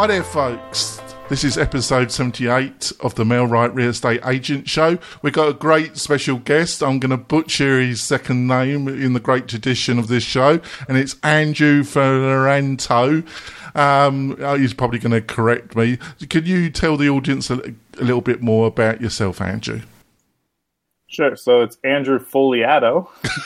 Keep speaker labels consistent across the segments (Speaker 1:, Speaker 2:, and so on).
Speaker 1: Hi there, folks. This is episode 78 of the Mailrite Real Estate Agent Show. We've got a great special guest. I'm going to butcher his second name in the great tradition of this show, and it's Andrew Ferranto. He's probably going to correct me. Could you tell the audience a little bit more about yourself, Andrew?
Speaker 2: Sure. So it's Andrew Foliato.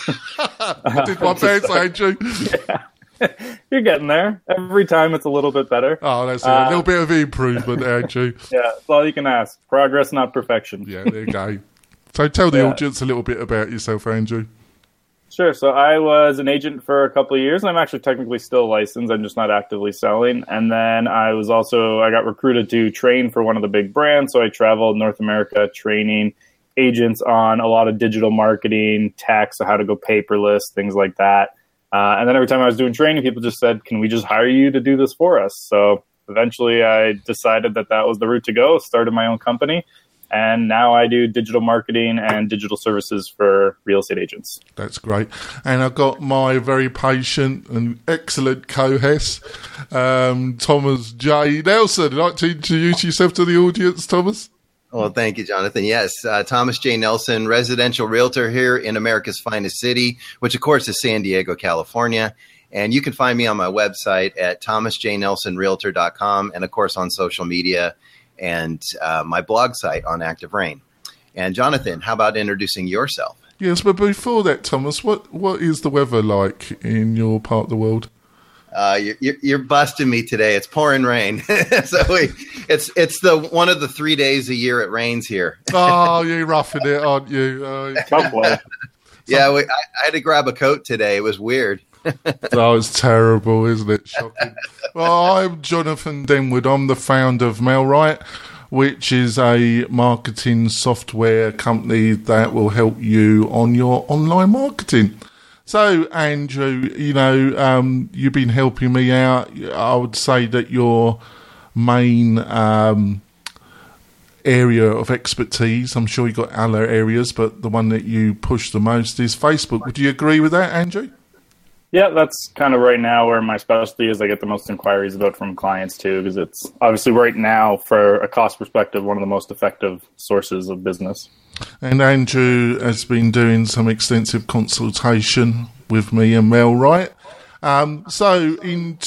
Speaker 1: I did my best, Andrew.
Speaker 2: Yeah. You're getting there. Every time it's a little bit better.
Speaker 1: Oh, that's a little bit of improvement, Andrew.
Speaker 2: Yeah, that's all you can ask. Progress, not perfection.
Speaker 1: Yeah, there you go. So tell the audience a little bit about yourself, Andrew.
Speaker 2: Sure. So I was an agent for a couple of years, and I'm actually technically still licensed. I'm just not actively selling. And then I got recruited to train for one of the big brands. So I traveled North America training agents on a lot of digital marketing, tech, so how to go paperless, things like that. And then every time I was doing training, people just said, can we just hire you to do this for us? So eventually I decided that was the route to go, started my own company. And now I do digital marketing and digital services for real estate agents.
Speaker 1: That's great. And I've got my very patient and excellent co-host, Thomas J. Nelson. Would you like to introduce yourself to the audience, Thomas?
Speaker 3: Well, thank you, Jonathan. Yes, Thomas J. Nelson, residential realtor here in America's finest city, which, of course, is San Diego, California. And you can find me on my website at thomasjnelsonrealtor.com and, of course, on social media and my blog site on Active Rain. And, Jonathan, how about introducing yourself?
Speaker 1: Yes, but before that, Thomas, what is the weather like in your part of the world?
Speaker 3: You're busting me today. It's pouring rain. It's the one of the 3 days a year it rains here.
Speaker 1: Oh, you're roughing it, aren't you?
Speaker 3: Yeah, I had to grab a coat today. It was weird.
Speaker 1: Oh, it's terrible, isn't it? Shocking. Well, I'm Jonathan Denwood. I'm the founder of Mailrite, which is a marketing software company that will help you on your online marketing. So, Andrew, you've been helping me out. I would say that your main area of expertise, I'm sure you've got other areas, but the one that you push the most is Facebook. Would you agree with that, Andrew?
Speaker 2: Yeah, that's kind of right now where my specialty is. I get the most inquiries about from clients, too, because it's obviously right now, for a cost perspective, one of the most effective sources of business. And
Speaker 1: Andrew has been doing some extensive consultation with me and Mailrite. So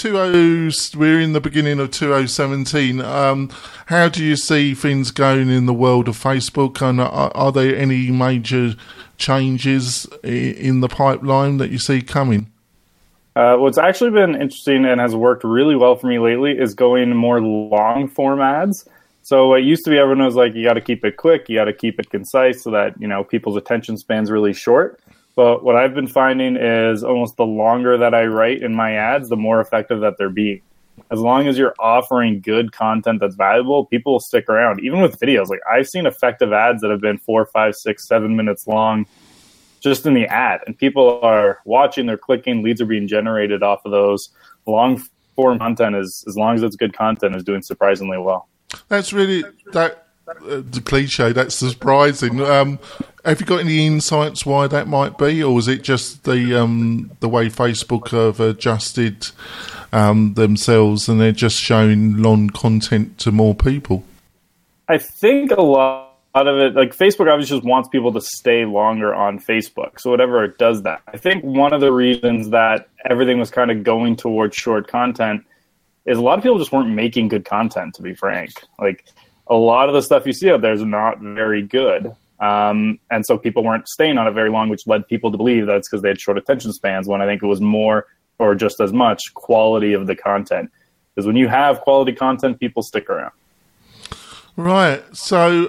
Speaker 1: we're in the beginning of 2017. How do you see things going in the world of Facebook? And are there any major changes in the pipeline that you see coming?
Speaker 2: What's actually been interesting and has worked really well for me lately is going more long form ads. So it used to be everyone was like, you got to keep it quick, you got to keep it concise so that, people's attention span's really short. But what I've been finding is almost the longer that I write in my ads, the more effective that they're being. As long as you're offering good content that's valuable, people will stick around. Even with videos, like I've seen effective ads that have been 4, 5, 6, 7 minutes long just in the ad. And people are watching, they're clicking, leads are being generated off of those. Long form content, as long as it's good content, is doing surprisingly well.
Speaker 1: That's really the cliche. That's surprising. Have you got any insights why that might be, or is it just the way Facebook have adjusted themselves and they're just showing long content to more people? I
Speaker 2: think a lot of it, like Facebook obviously just wants people to stay longer on Facebook. So whatever it does that. I think one of the reasons that everything was kind of going towards short content is a lot of people just weren't making good content, to be frank. Like a lot of the stuff you see out there is not very good. And so people weren't staying on it very long, which led people to believe that it's because they had short attention spans, when I think it was more or just as much quality of the content. Because when you have quality content, people stick around.
Speaker 1: Right. So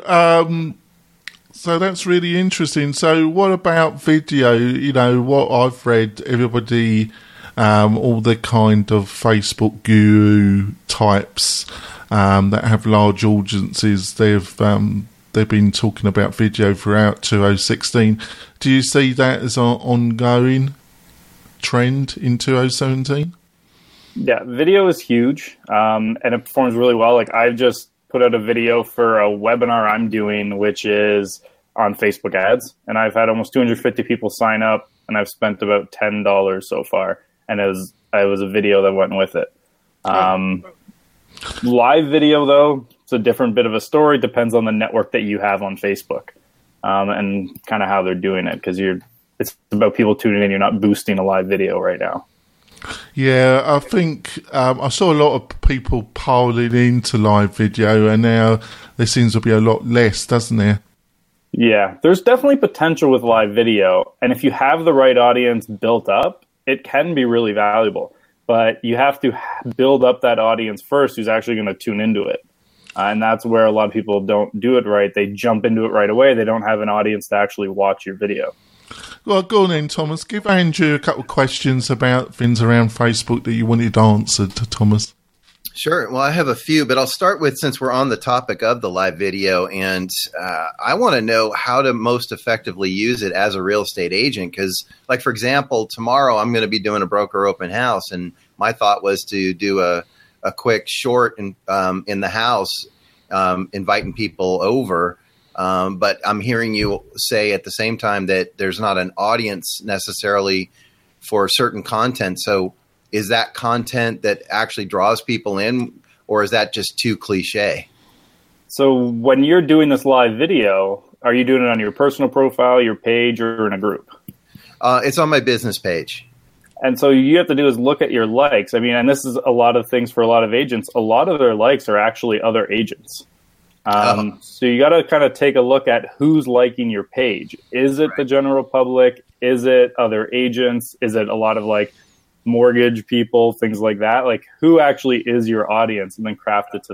Speaker 1: that's really interesting. So what about video? What I've read, everybody, all the kind of Facebook guru types that have large audiences, they've been talking about video throughout 2016. Do you see that as an ongoing trend in 2017?
Speaker 2: Yeah, video is huge, and it performs really well. Like I've just put out a video for a webinar I'm doing, which is on Facebook ads, and I've had almost 250 people sign up, and I've spent about $10 so far, and it was a video that went with it. Live video, though, it's a different bit of a story. Depends on the network that you have on Facebook, and kind of how they're doing it, because it's about people tuning in. You're not boosting a live video right now.
Speaker 1: Yeah, I think I saw a lot of people piling into live video, and now there seems to be a lot less, doesn't there?
Speaker 2: Yeah, there's definitely potential with live video, and if you have the right audience built up, it can be really valuable. But you have to build up that audience first who's actually going to tune into it. And that's where a lot of people don't do it right. They jump into it right away. They don't have an audience to actually watch your video.
Speaker 1: Well, go on then, Thomas. Give Andrew a couple of questions about things around Facebook that you wanted answered to Thomas.
Speaker 3: Sure. Well, I have a few, but I'll start with, since we're on the topic of the live video, and I want to know how to most effectively use it as a real estate agent. Because, like, for example, tomorrow I'm going to be doing a broker open house, and my thought was to do a quick short in the house, inviting people over. But I'm hearing you say at the same time that there's not an audience necessarily for certain content. So is that content that actually draws people in, or is that just too cliche?
Speaker 2: So when you're doing this live video, are you doing it on your personal profile, your page, or in a group?
Speaker 3: It's on my business page.
Speaker 2: And so you have to do is look at your likes. I mean, and this is a lot of things for a lot of agents. A lot of their likes are actually other agents. So you got to kind of take a look at who's liking your page. Is it the general public? Is it other agents? Is it a lot of like mortgage people, things like that? Like, who actually is your audience, and then craft it to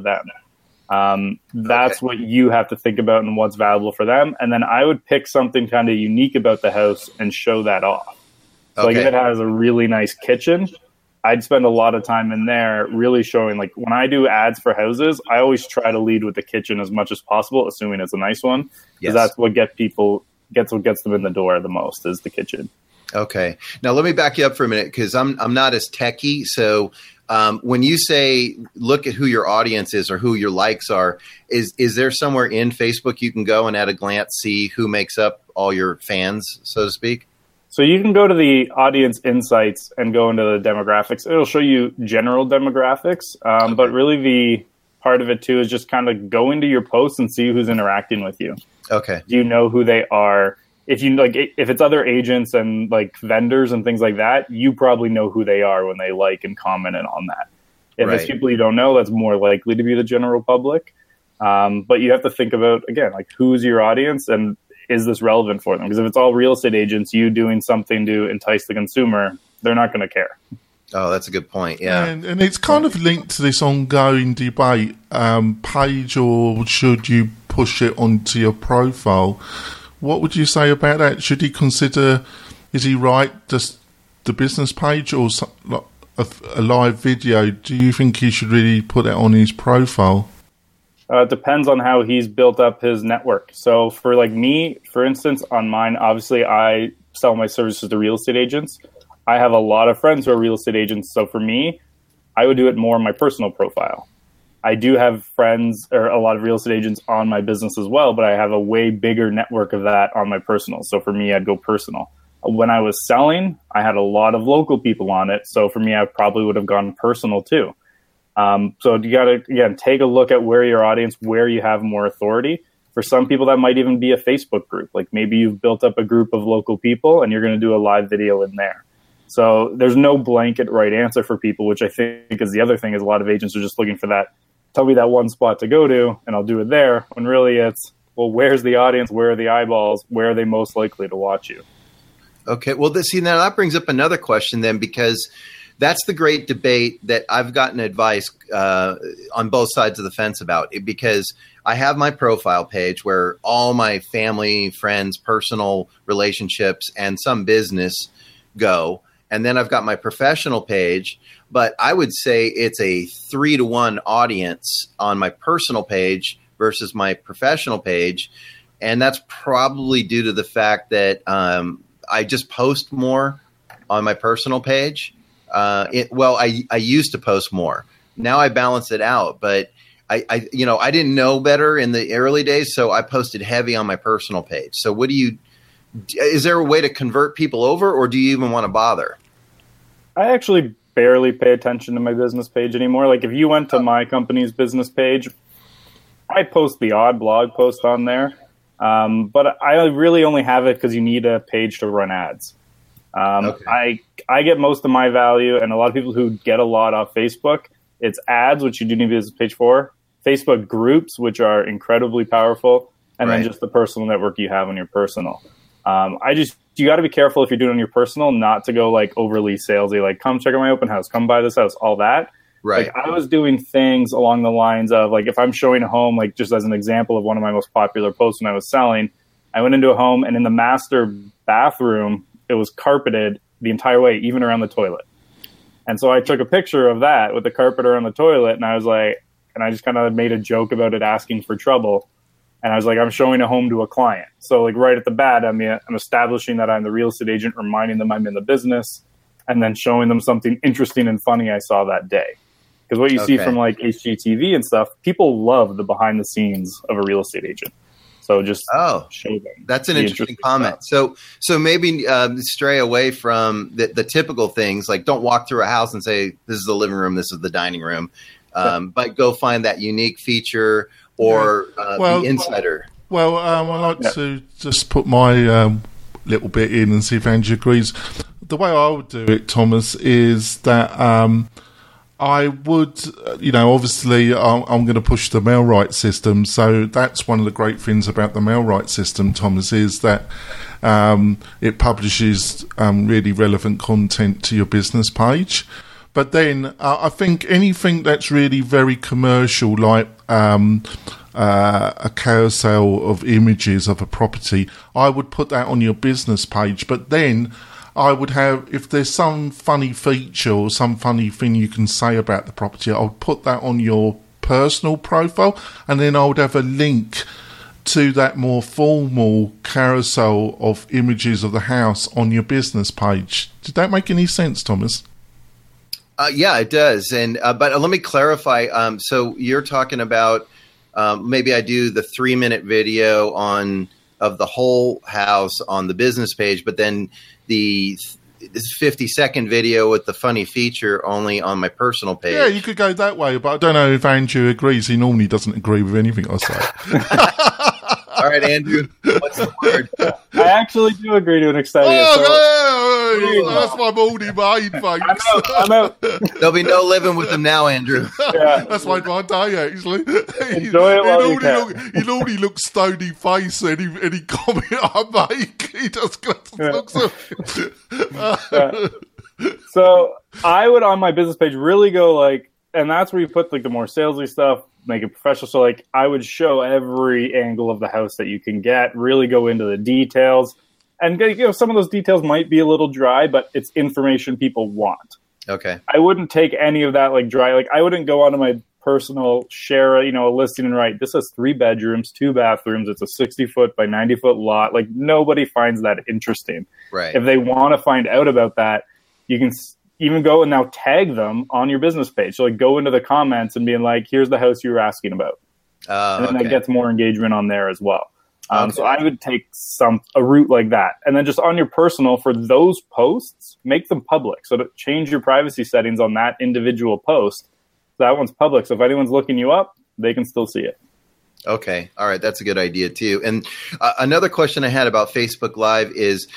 Speaker 2: them. That's what you have to think about and what's valuable for them. And then I would pick something kind of unique about the house and show that off. So like if it has a really nice kitchen, I'd spend a lot of time in there really showing, like when I do ads for houses, I always try to lead with the kitchen as much as possible, assuming it's a nice one. Because that's what gets them in the door the most, is the kitchen. Okay.
Speaker 3: Now let me back you up for a minute, because I'm not as techie. So when you say look at who your audience is or who your likes are, is there somewhere in Facebook you can go and at a glance see who makes up all your fans, so to speak?
Speaker 2: So you can go to the audience insights and go into the demographics. It'll show you general demographics, but really the part of it too is just kind of go into your posts and see who's interacting with you.
Speaker 3: Okay.
Speaker 2: Do you know who they are? If you like, if it's other agents and like vendors and things like that, you probably know who they are when they like and comment on that. If it's people you don't know, that's more likely to be the general public. But you have to think about, again, like who's your audience and is this relevant for them? Because if it's all real estate agents, you doing something to entice the consumer, they're not going to care.
Speaker 3: Oh, that's a good point. Yeah.
Speaker 1: And it's kind of linked to this ongoing debate, page or should you push it onto your profile? What would you say about that? Should he consider, is he right, just the business page or a live video? Do you think he should really put that on his profile?
Speaker 2: It depends on how he's built up his network. So for like me, for instance, on mine, obviously I sell my services to real estate agents. I have a lot of friends who are real estate agents. So for me, I would do it more on my personal profile. I do have friends or a lot of real estate agents on my business as well, but I have a way bigger network of that on my personal. So for me, I'd go personal. When I was selling, I had a lot of local people on it. So for me, I probably would have gone personal too. So you got to, again, take a look at where your audience, where you have more authority. For some people, that might even be a Facebook group. Like maybe you've built up a group of local people and you're going to do a live video in there. So there's no blanket right answer for people, which I think is the other thing, is a lot of agents are just looking for that. Tell me that one spot to go to and I'll do it there. When really it's, well, where's the audience? Where are the eyeballs? Where are they most likely to watch you?
Speaker 3: Okay. Well, now that brings up another question then, because that's the great debate that I've gotten advice on both sides of the fence about it, because I have my profile page where all my family, friends, personal relationships, and some business go. And then I've got my professional page, but I would say it's a 3-to-1 audience on my personal page versus my professional page. And that's probably due to the fact that I just post more on my personal page. I used to post more. Now I balance it out, but I didn't know better in the early days, so I posted heavy on my personal page. So is there a way to convert people over, or do you even want to bother?
Speaker 2: I actually barely pay attention to my business page anymore. Like if you went to my company's business page, I post the odd blog post on there. But I really only have it because you need a page to run ads. I get most of my value, and a lot of people who get a lot off Facebook, it's ads, which you do need a business page for, Facebook groups, which are incredibly powerful, and then just the personal network you have on your personal. You got to be careful if you're doing it on your personal, not to go like overly salesy, like come check out my open house, come buy this house, all that.
Speaker 3: Right.
Speaker 2: Like I was doing things along the lines of like, if I'm showing a home, like just as an example of one of my most popular posts when I was selling, I went into a home and in the master bathroom, it was carpeted the entire way, even around the toilet. And so I took a picture of that with the carpet around the toilet, and I was like, and I just kind of made a joke about it asking for trouble. And I was like, I'm showing a home to a client. So like right at the bat, I'm establishing that I'm the real estate agent, reminding them I'm in the business, and then showing them something interesting and funny I saw that day. Because what you see from like HGTV and stuff, people love the behind the scenes of a real estate agent. So just show them.
Speaker 3: That's an interesting comment. So maybe stray away from the typical things, like don't walk through a house and say, this is the living room, this is the dining room. But go find that unique feature or the insider. Well,
Speaker 1: I like to just put my little bit in and see if Andrew agrees. The way I would do it, Thomas, is that I would, obviously I'm going to push the MailRite system. So that's one of the great things about the MailRite system, Thomas, is that it publishes really relevant content to your business page. But then I think anything that's really very commercial, like a carousel of images of a property, I would put that on your business page. But then I would have, if there's some funny feature or some funny thing you can say about the property, I would put that on your personal profile, and then I would have a link to that more formal carousel of images of the house on your business page. Did that make any sense, Thomas?
Speaker 3: Yeah, it does. And but let me clarify. So you're talking about maybe I do the 3-minute video of the whole house on the business page, but then the 50-second video with the funny feature only on my personal page.
Speaker 1: Yeah, you could go that way, but I don't know if Andrew agrees. He normally doesn't agree with anything I say.
Speaker 3: All right, Andrew, what's the word?
Speaker 2: I actually do agree to an extent.
Speaker 1: That's my morning main, folks.
Speaker 2: I'm out.
Speaker 3: There'll be no living with him now, Andrew.
Speaker 1: Yeah. That's made my day, actually.
Speaker 2: Enjoy it while you can.
Speaker 1: He normally looks stony face any comment I make. He just looks at
Speaker 2: So I would, on my business page, really go like, and that's where you put like the more salesy stuff, make it professional. So like I would show every angle of the house that you can get, really go into the details. And some of those details might be a little dry, but it's information people want.
Speaker 3: Okay.
Speaker 2: I wouldn't take any of that like dry. Like I wouldn't go onto my personal share, a listing and write, this has 3 bedrooms, 2 bathrooms. It's a 60-foot by 90-foot lot. Like nobody finds that interesting.
Speaker 3: Right.
Speaker 2: If they want to find out about that, you can even go and now tag them on your business page. So like go into the comments and being like, here's the house you were asking about. And then that gets more engagement on there as well. So I would take a route like that. And then just on your personal, for those posts, make them public. So to change your privacy settings on that individual post, that one's public. So if anyone's looking you up, they can still see it.
Speaker 3: Okay. All right. That's a good idea too. And another question I had about Facebook Live is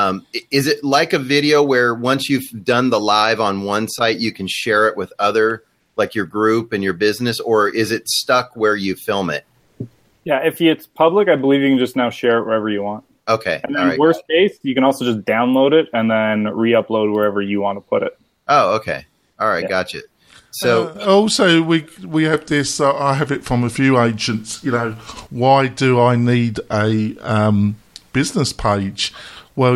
Speaker 3: it like a video where once you've done the live on one site, you can share it with other, like your group and your business, or is it stuck where you film it?
Speaker 2: Yeah, if it's public, I believe you can just now share it wherever you want.
Speaker 3: Okay.
Speaker 2: And then worst case, you can also just download it and then re-upload wherever you want to put it.
Speaker 3: Oh, okay. All right, gotcha. So
Speaker 1: also we have this. I have it from a few agents. Why do I need a business page? Well,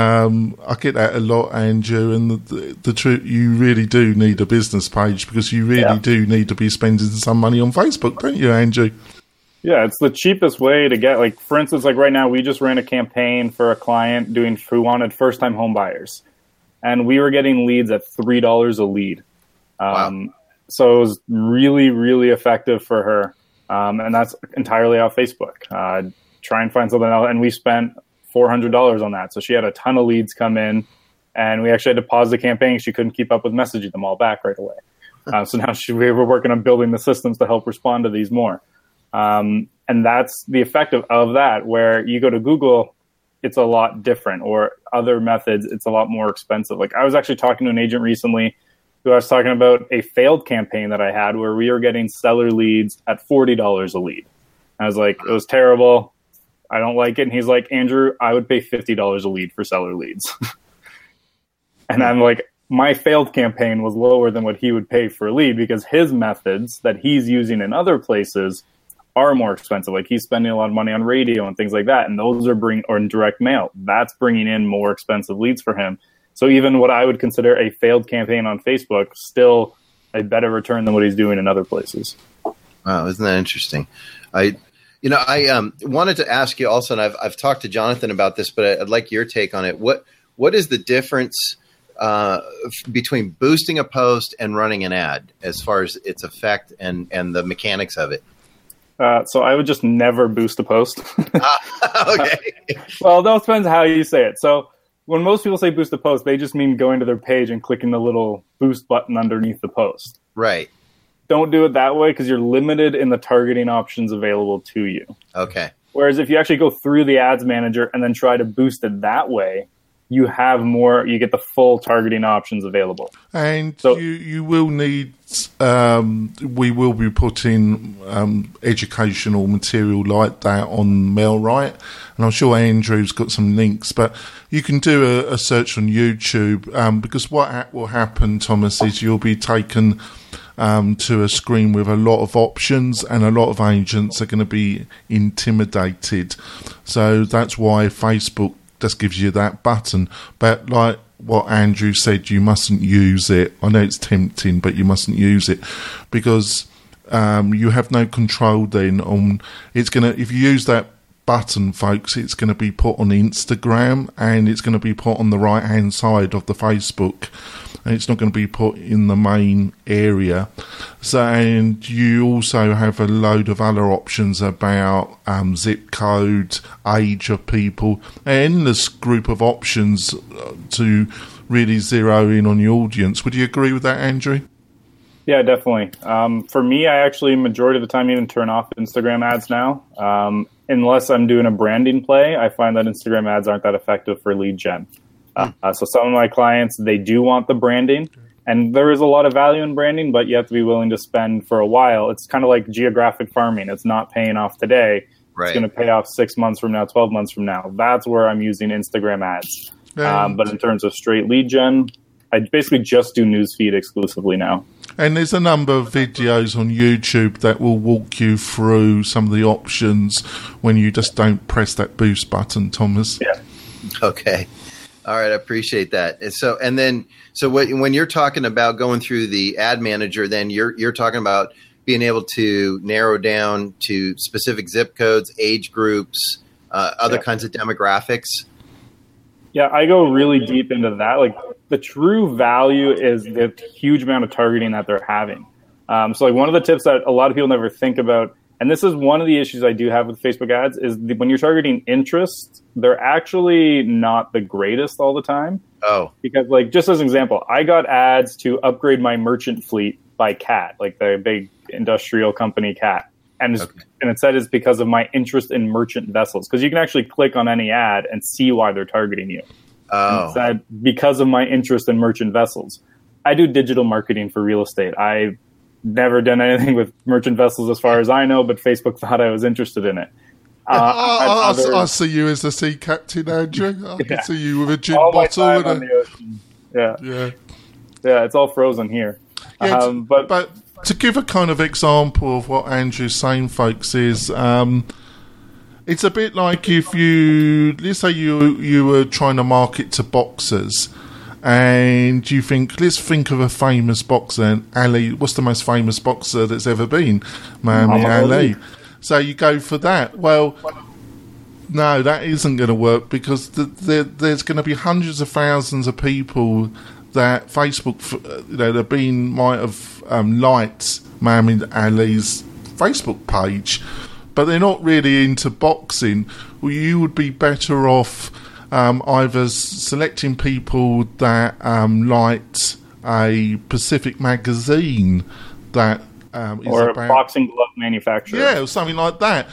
Speaker 1: I get that a lot, Andrew, and the truth, you really do need a business page because you really do need to be spending some money on Facebook, don't you, Andrew?
Speaker 2: Yeah, it's the cheapest way to get, like, for instance, like right now, we just ran a campaign for a client who wanted first-time home buyers. And we were getting leads at $3 a lead.
Speaker 3: Wow.
Speaker 2: So it was really, really effective for her. And that's entirely off Facebook. Try and find something else. And we spent $400 on that. So she had a ton of leads come in. And we actually had to pause the campaign. She couldn't keep up with messaging them all back right away. So now we were working on building the systems to help respond to these more. And that's the effect of that, where you go to Google, it's a lot different, or other methods, it's a lot more expensive. Like, I was actually talking to an agent recently who I was talking about a failed campaign that I had where we were getting seller leads at $40 a lead. I was like, it was terrible. I don't like it. And he's like, Andrew, I would pay $50 a lead for seller leads. And I'm like, my failed campaign was lower than what he would pay for a lead, because his methods that he's using in other places are more expensive. Like, he's spending a lot of money on radio and things like that. And those are or in direct mail. That's bringing in more expensive leads for him. So even what I would consider a failed campaign on Facebook, still a better return than what he's doing in other places.
Speaker 3: Wow, isn't that interesting? I wanted to ask you also, and I've talked to Jonathan about this, but I'd like your take on it. What is the difference between boosting a post and running an ad, as far as its effect and the mechanics of it?
Speaker 2: So I would just never boost a post.
Speaker 3: Okay.
Speaker 2: Well, that depends how you say it. So when most people say boost a post, they just mean going to their page and clicking the little boost button underneath the post.
Speaker 3: Right.
Speaker 2: Don't do it that way, because you're limited in the targeting options available to you.
Speaker 3: Okay.
Speaker 2: Whereas if you actually go through the ads manager and then try to boost it that way, you have more, you get the full targeting options available.
Speaker 1: And so you will need, we will be putting educational material like that on MailRight. And I'm sure Andrew's got some links, but you can do a search on YouTube, because what will happen, Thomas, is you'll be taken to a screen with a lot of options, and a lot of agents are going to be intimidated. So that's why Facebook just gives you that button. But like what Andrew said, you mustn't use it. I know it's tempting, but you mustn't use it, because you have no control then on it's going to, if you use that button, folks, it's going to be put on Instagram, and it's going to be put on the right hand side of the Facebook, and it's not going to be put in the main area. So, and you also have a load of other options about zip code, age of people, an endless group of options to really zero in on your audience. Would you agree with that, Andrew?
Speaker 2: Yeah, definitely. For me, I actually, majority of the time, even turn off Instagram ads now. Unless I'm doing a branding play, I find that Instagram ads aren't that effective for lead gen. So some of my clients, they do want the branding, and there is a lot of value in branding, but you have to be willing to spend for a while. It's kind of like geographic farming. It's not paying off today. Right. It's going to pay off 6 months from now, 12 months from now. That's where I'm using Instagram ads. But in terms of straight lead gen, I basically just do newsfeed exclusively now.
Speaker 1: And there's a number of videos on YouTube that will walk you through some of the options when you just don't press that boost button, Thomas.
Speaker 2: Yeah.
Speaker 3: Okay. All right. I appreciate that. So when you're talking about going through the ad manager, then you're talking about being able to narrow down to specific zip codes, age groups, other kinds of demographics.
Speaker 2: Yeah, I go really deep into that. Like, the true value is the huge amount of targeting that they're having. So like, one of the tips that a lot of people never think about, and this is one of the issues I do have with Facebook ads, is when you're targeting interests, they're actually not the greatest all the time.
Speaker 3: Oh. Because,
Speaker 2: like, just as an example, I got ads to upgrade my merchant fleet by CAT, like the big industrial company CAT. And it said it's because of my interest in merchant vessels. Because you can actually click on any ad and see why they're targeting you.
Speaker 3: Oh.
Speaker 2: It said, because of my interest in merchant vessels. I do digital marketing for real estate. I've never done anything with merchant vessels as far as I know, but Facebook thought I was interested in it.
Speaker 1: I see you as the sea captain, Andrew. I can see you with a gin
Speaker 2: all
Speaker 1: bottle.
Speaker 2: My time on the ocean. Yeah, it's all frozen here.
Speaker 1: Yeah, but to give a kind of example of what Andrew's saying, folks, is it's a bit like if let's say you were trying to market to boxers, and you think, let's think of a famous boxer, Ali. What's the most famous boxer that's ever been? Muhammad Ali. So you go for that. Well, no, that isn't going to work, because there's going to be hundreds of thousands of people that Facebook, might have liked Muhammad Ali's Facebook page, but they're not really into boxing. Well, you would be better off either selecting people that liked a Pacific magazine that is
Speaker 2: or
Speaker 1: about
Speaker 2: a boxing glove manufacturer.
Speaker 1: Yeah, or something like that,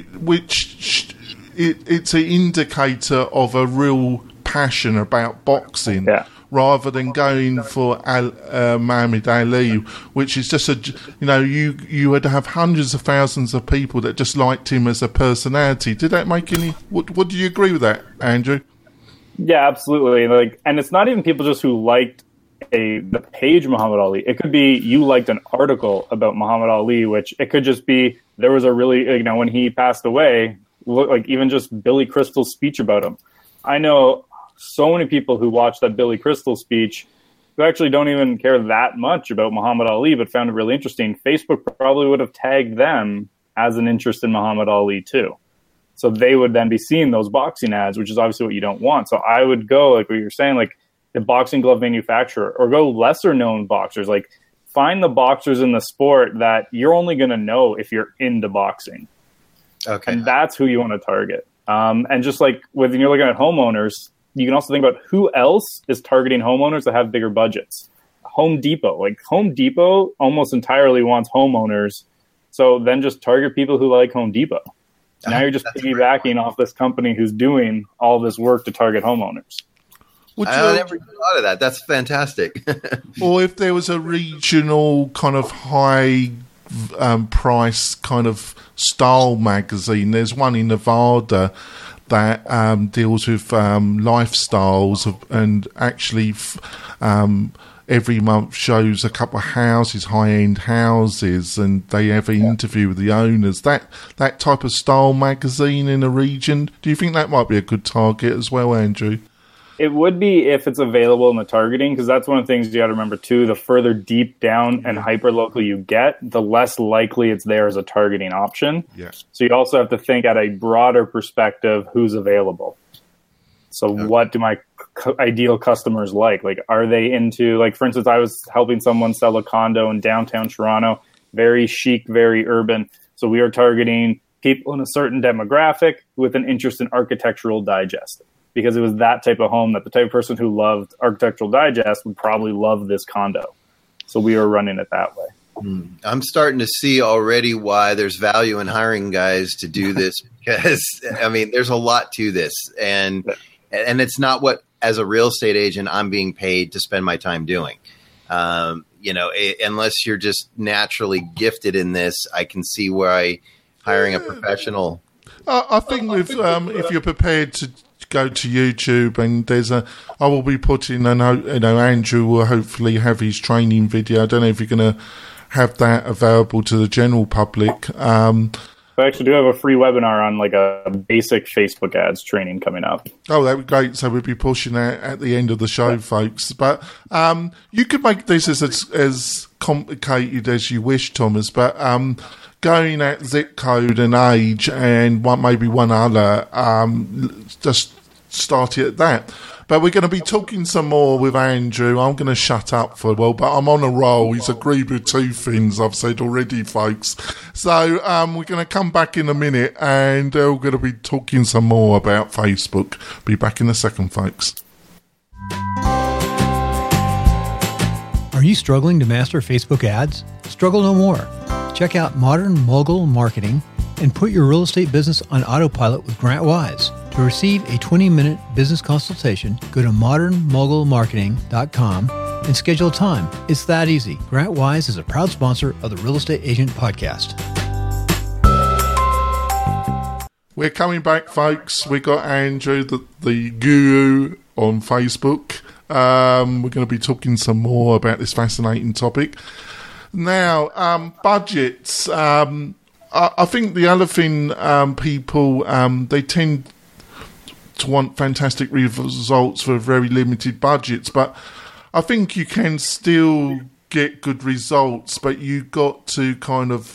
Speaker 1: it's an indicator of a real passion about boxing.
Speaker 2: Yeah.
Speaker 1: Rather than going for Muhammad Ali, which is just you would have hundreds of thousands of people that just liked him as a personality. Did that make any? What do you agree with that, Andrew?
Speaker 2: Yeah, absolutely. And it's not even people just who liked the page Muhammad Ali. It could be you liked an article about Muhammad Ali, which it could just be there was a really when he passed away, even just Billy Crystal's speech about him. I know so many people who watched that Billy Crystal speech who actually don't even care that much about Muhammad Ali, but found it really interesting. Facebook probably would have tagged them as an interest in Muhammad Ali too. So they would then be seeing those boxing ads, which is obviously what you don't want. So I would go, like what you're saying, like the boxing glove manufacturer, or go lesser known boxers. Like find the boxers in the sport that you're only going to know if you're into boxing.
Speaker 3: Okay.
Speaker 2: And that's who you want to target. And just like when you're looking at homeowners, you can also think about who else is targeting homeowners that have bigger budgets. Home Depot. Like Home Depot almost entirely wants homeowners. So then just target people who like Home Depot. Now you're just piggybacking off this company who's doing all this work to target homeowners.
Speaker 3: I never thought of that. That's fantastic.
Speaker 1: Or if there was a regional kind of high price kind of style magazine, there's one in Nevada that deals with lifestyles and actually every month shows a couple of houses, high-end houses, and they have an interview with the owners. That type of style magazine in a region, do you think that might be a good target as well, Andrew?
Speaker 2: It would be if it's available in the targeting, because that's one of the things you got to remember too. The further deep down and hyper local you get, the less likely it's there as a targeting option.
Speaker 1: Yeah.
Speaker 2: So you also have to think at a broader perspective, who's available. So what do my ideal customers like? Like, are they into, like, for instance, I was helping someone sell a condo in downtown Toronto, very chic, very urban. So we are targeting people in a certain demographic with an interest in Architectural Digest, because it was that type of home that the type of person who loved Architectural Digest would probably love this condo. So we were running it that way.
Speaker 3: I'm starting to see already why there's value in hiring guys to do this, because I mean, there's a lot to this, and it's not what, as a real estate agent, I'm being paid to spend my time doing. Unless you're just naturally gifted in this, I can see why hiring a professional.
Speaker 1: I think with if you're prepared to go to YouTube, and I will be putting, Andrew will hopefully have his training video. I don't know if you're going to have that available to the general public.
Speaker 2: I actually do have a free webinar on like a basic Facebook ads training coming up.
Speaker 1: Oh, that would be great. So we'll be pushing that at the end of the show, folks. But you could make this as complicated as you wish, Thomas, but going at zip code and age and maybe one other, just start it at that. But we're going to be talking some more with Andrew. I'm going to shut up for a while, but I'm on a roll. He's agreed with two things I've said already, folks. So we're going to come back in a minute, and we're going to be talking some more about Facebook. Be back in a second, folks.
Speaker 4: Are you struggling to master Facebook ads? Struggle no more. Check out Modern Mogul Marketing and put your real estate business on autopilot with Grant Wise. To receive a 20-minute business consultation, go to modernmogulmarketing.com and schedule time. It's that easy. Grant Wise is a proud sponsor of the Real Estate Agent Podcast.
Speaker 1: We're coming back, folks. We got Andrew, the guru, on Facebook. We're going to be talking some more about this fascinating topic. Now, budgets. I think the other thing, people, they tend to want fantastic results for very limited budgets, but I think you can still get good results, but you got to kind of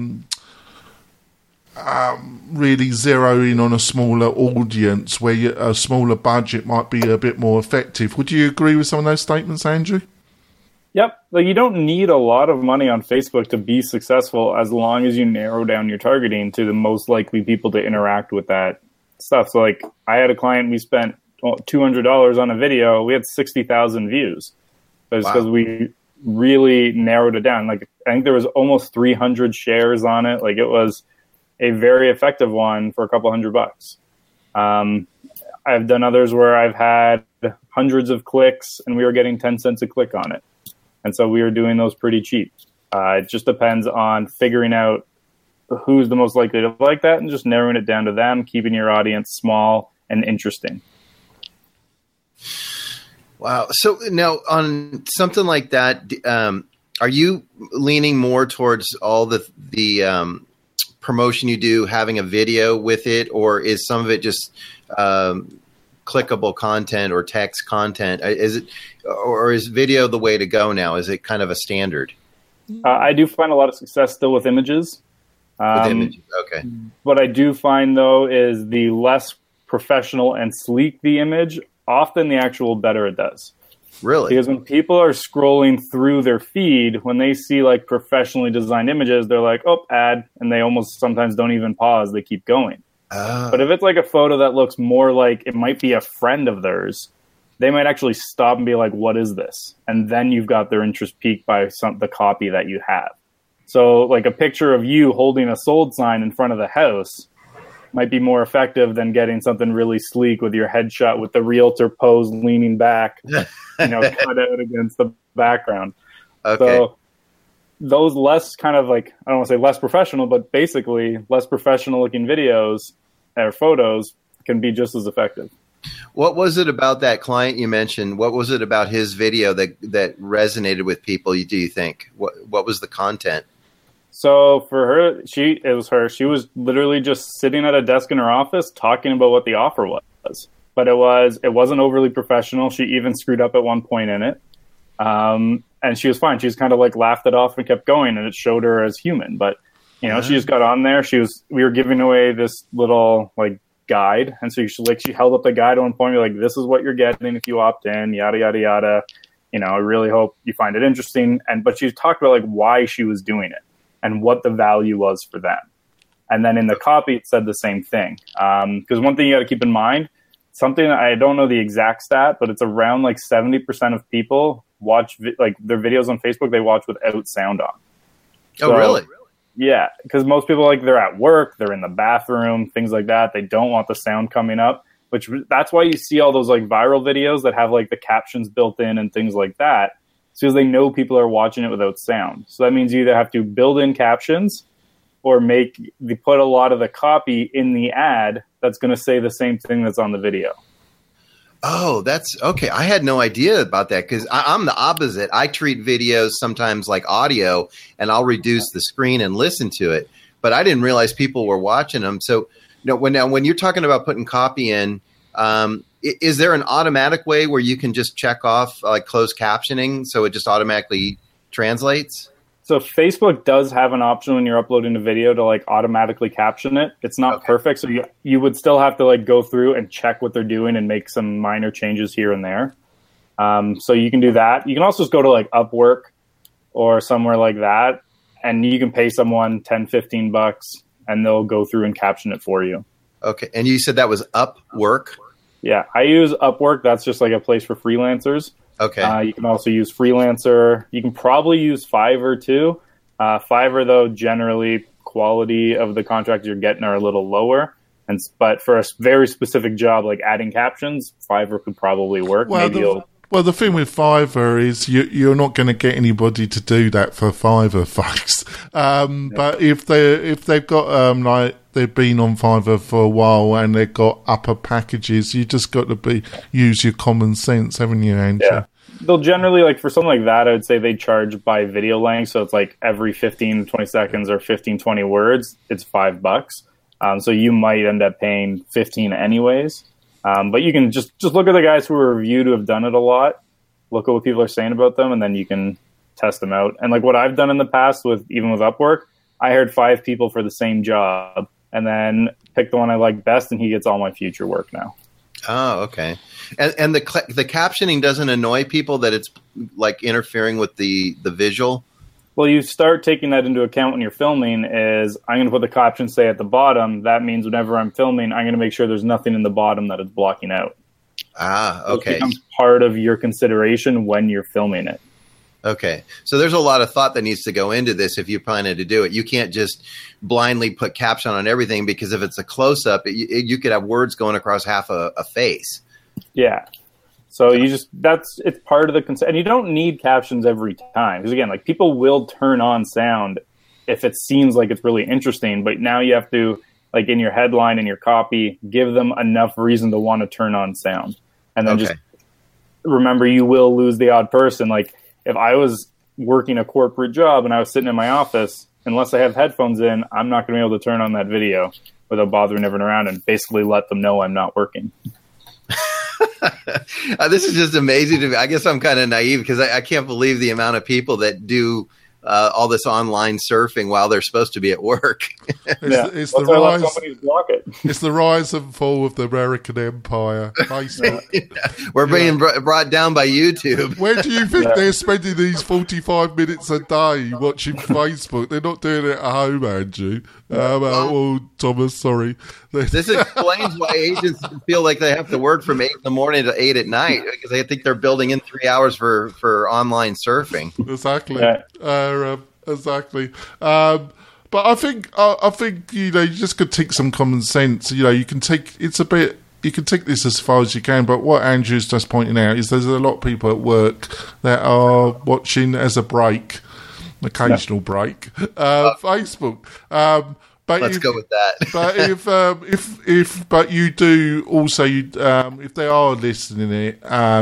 Speaker 1: really zero in on a smaller audience where a smaller budget might be a bit more effective. Would you agree with some of those statements, Andrew?
Speaker 2: Yep. Like, you don't need a lot of money on Facebook to be successful as long as you narrow down your targeting to the most likely people to interact with that stuff. So like I had a client, we spent $200 on a video. We had 60,000 views. But it's because we really narrowed it down. Like I think there was almost 300 shares on it. Like it was a very effective one for a couple $100. I've done others where I've had hundreds of clicks and we were getting 10 cents a click on it. And so we were doing those pretty cheap. It just depends on figuring out who's the most likely to like that and just narrowing it down to them, keeping your audience small and interesting.
Speaker 3: Wow. So now on something like that, are you leaning more towards all the promotion you do, having a video with it, or is some of it just clickable content or text content? Is it, or is video the way to go now? Is it kind of a standard?
Speaker 2: I do find a lot of success still with images.
Speaker 3: Okay.
Speaker 2: What I do find, though, is the less professional and sleek the image, often the actual better it does.
Speaker 3: Really?
Speaker 2: Because when people are scrolling through their feed, when they see like professionally designed images, they're like, oh, ad. And they almost sometimes don't even pause. They keep going. But if it's like a photo that looks more like it might be a friend of theirs, they might actually stop and be like, what is this? And then you've got their interest piqued by the copy that you have. So like a picture of you holding a sold sign in front of the house might be more effective than getting something really sleek with your headshot with the realtor pose leaning back, cut out against the background.
Speaker 3: Okay.
Speaker 2: So those less kind of like, I don't want to say less professional, but basically less professional looking videos or photos can be just as effective.
Speaker 3: What was it about that client you mentioned? What was it about his video that resonated with people, do you think? What was the content?
Speaker 2: So for her, she was literally just sitting at a desk in her office talking about what the offer was. But it wasn't overly professional. She even screwed up at one point in it. And she was fine. She just kind of like laughed it off and kept going, and it showed her as human. But, she just got on there. We were giving away this little like guide. And so she held up the guide at one point, like, this is what you're getting if you opt in, yada, yada, yada. I really hope you find it interesting. But she talked about like why she was doing it and what the value was for them. And then in the copy, it said the same thing. Because one thing you got to keep in mind, something I don't know the exact stat, but it's around like 70% of people watch like their videos on Facebook, they watch without sound on.
Speaker 3: Oh, really?
Speaker 2: Yeah, because most people, like, they're at work, they're in the bathroom, things like that. They don't want the sound coming up, that's why you see all those like viral videos that have like the captions built in and things like that. It's because they know people are watching it without sound. So that means you either have to build in captions or put a lot of the copy in the ad that's going to say the same thing that's on the video.
Speaker 3: Oh, that's okay. I had no idea about that because I'm the opposite. I treat videos sometimes like audio, and I'll reduce the screen and listen to it. But I didn't realize people were watching them. So, when you're talking about putting copy in, is there an automatic way where you can just check off like closed captioning so it just automatically translates?
Speaker 2: So Facebook does have an option when you're uploading a video to like automatically caption it. It's not perfect. So you would still have to like go through and check what they're doing and make some minor changes here and there. So you can do that. You can also just go to like Upwork or somewhere like that, and you can pay someone $10-15 and they'll go through and caption it for you.
Speaker 3: Okay. And you said that was Upwork?
Speaker 2: Yeah. I use Upwork. That's just like a place for freelancers.
Speaker 3: Okay.
Speaker 2: You can also use Freelancer. You can probably use Fiverr too. Fiverr, though, generally quality of the contracts you're getting are a little lower. But for a very specific job like adding captions, Fiverr could probably work.
Speaker 1: Well, the thing with Fiverr is you're not going to get anybody to do that for Fiverr, folks. But if they've got they've been on Fiverr for a while and they've got upper packages, you just got to use your common sense, haven't you, Andrew?
Speaker 2: Yeah. They'll generally, like for something like that, I would say they charge by video length. So it's like every 15 to 20 seconds or 15, 20 words, it's $5. So you might end up paying 15 anyways. But you can just look at the guys who are reviewed who have done it a lot, look at what people are saying about them, and then you can test them out. And like what I've done in the past even with Upwork, I hired 5 people for the same job and then picked the one I like best, and he gets all my future work now.
Speaker 3: Oh, okay. And the captioning doesn't annoy people that it's like interfering with the visual?
Speaker 2: Well, you start taking that into account when you're filming is I'm going to put the caption say at the bottom. That means whenever I'm filming, I'm going to make sure there's nothing in the bottom that is blocking out.
Speaker 3: Ah, okay.
Speaker 2: It becomes part of your consideration when you're filming it.
Speaker 3: Okay. So there's a lot of thought that needs to go into this if you plan to do it. You can't just blindly put caption on everything, because if it's a close-up, you could have words going across half a face.
Speaker 2: Yeah. So it's part of the concept. And you don't need captions every time. Because again, like, people will turn on sound if it seems like it's really interesting. But now you have to, like, in your headline and your copy, give them enough reason to want to turn on sound. And then just remember, you will lose the odd person. Like, if I was working a corporate job and I was sitting in my office, unless I have headphones in, I'm not going to be able to turn on that video without bothering everyone around and basically let them know I'm not working.
Speaker 3: This is just amazing to me. I guess I'm kind of naive, because I can't believe the amount of people that do all this online surfing while they're supposed to be at work.
Speaker 1: It's the rise and fall of the American empire.
Speaker 3: We're being brought down by YouTube.
Speaker 1: Where do you think they're spending these 45 minutes a day watching Facebook? They're not doing it at home, Andrew. Thomas, sorry.
Speaker 3: This explains why agents feel like they have to work from 8 in the morning to 8 at night, because they think they're building in 3 hours for online surfing.
Speaker 1: Exactly. Exactly. But I think you just could take some common sense. You can take this as far as you can. But what Andrew's just pointing out is there's a lot of people at work that are watching as a break, occasional break, Facebook. But
Speaker 3: let's go with that.
Speaker 1: But you do also, if they are listening,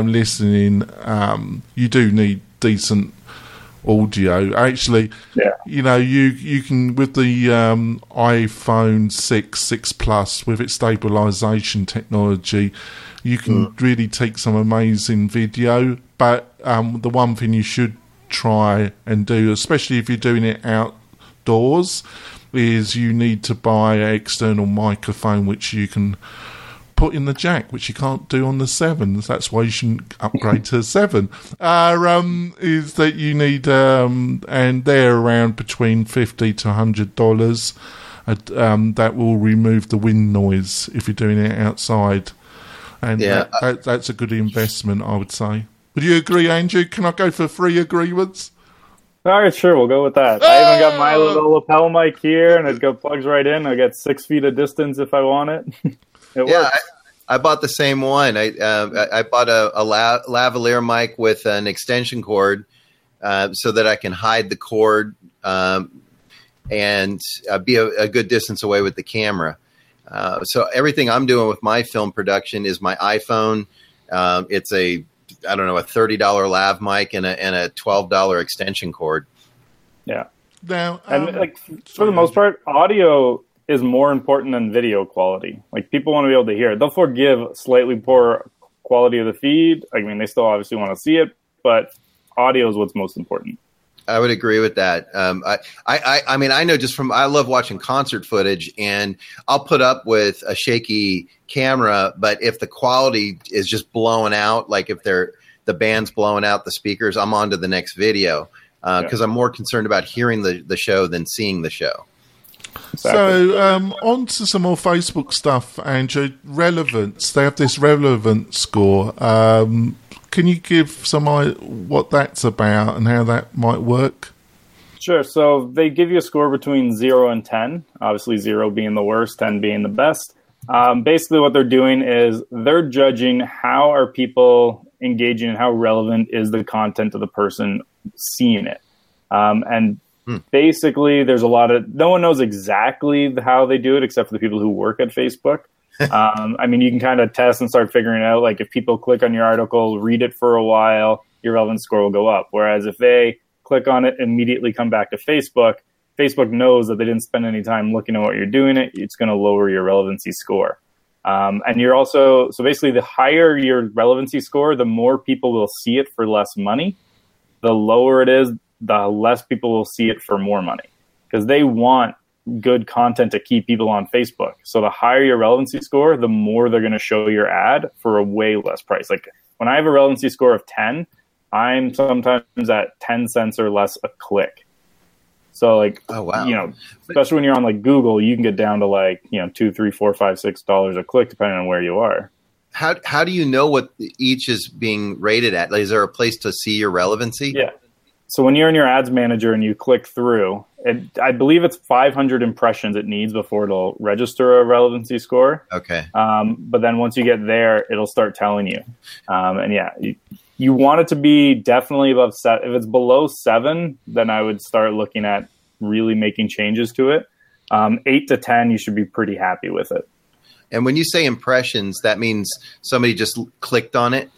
Speaker 1: you do need decent audio. Actually, you can, with the iPhone 6 Plus, with its stabilization technology, you can really take some amazing video. But the one thing you should try and do, especially if you're doing it outdoors, is you need to buy an external microphone which you can put in the jack, which you can't do on the 7s. That's why you shouldn't upgrade to 7. Is that you need, and they're around between $50 to $100. That will remove the wind noise if you're doing it outside, and that's a good investment, I would say. Would you agree, Andrew? Can I go for 3 agreements?
Speaker 2: All right, sure, we'll go with that. I even got my little lapel mic here, and it plugs right in. I get 6 feet of distance if I want it. It works.
Speaker 3: I bought the same one. I bought a lavalier mic with an extension cord, so that I can hide the cord and be a good distance away with the camera. So everything I'm doing with my film production is my iPhone. It's a $30 lav mic and a $12 extension cord.
Speaker 2: Yeah.
Speaker 1: Now,
Speaker 2: and for the most part, audio is more important than video quality. Like, people want to be able to hear it. They'll forgive slightly poor quality of the feed. I mean, they still obviously want to see it, but audio is what's most important.
Speaker 3: I would agree with that. I mean, I know just I love watching concert footage, and I'll put up with a shaky camera, but if the quality is just blowing out, like if the band's blowing out the speakers, I'm on to the next video, because I'm more concerned about hearing the show than seeing the show.
Speaker 1: Exactly. So on to some more Facebook stuff, Andrew. Relevance. They have this relevance score. Can you give some what that's about and how that might work?
Speaker 2: Sure. So they give you a score between 0 and 10, obviously 0 being the worst, 10 being the best. Basically what they're doing is they're judging how are people engaging and how relevant is the content of the person seeing it. Basically there's no one knows exactly how they do it except for the people who work at Facebook. I mean, you can kind of test and start figuring out, like, if people click on your article, read it for a while, your relevance score will go up. Whereas if they click on it, immediately come back to Facebook, Facebook knows that they didn't spend any time looking at what you're doing, it's going to lower your relevancy score. And you're also, so basically the higher your relevancy score, the more people will see it for less money. The lower it is, the less people will see it for more money, because they want good content to keep people on Facebook. So the higher your relevancy score, the more they're going to show your ad for a way less price. Like, when I have a relevancy score of 10, I'm sometimes at 10 cents or less a click. So like,
Speaker 3: Oh, wow.
Speaker 2: you know, especially when you're on like Google, you can get down to like, you know, $2, $3, $4, $5, $6 a click, depending on where you are.
Speaker 3: How do you know what each is being rated at? Like, is there a place to see your relevancy?
Speaker 2: Yeah. So when you're in your ads manager and you click through, I believe it's 500 impressions it needs before it'll register a relevancy score.
Speaker 3: Okay.
Speaker 2: But then once you get there, it'll start telling you. And yeah, you want it to be definitely above 7. If it's below 7, then I would start looking at really making changes to it. 8 to 10, you should be pretty happy with it.
Speaker 3: And when you say impressions, that means somebody just clicked on it?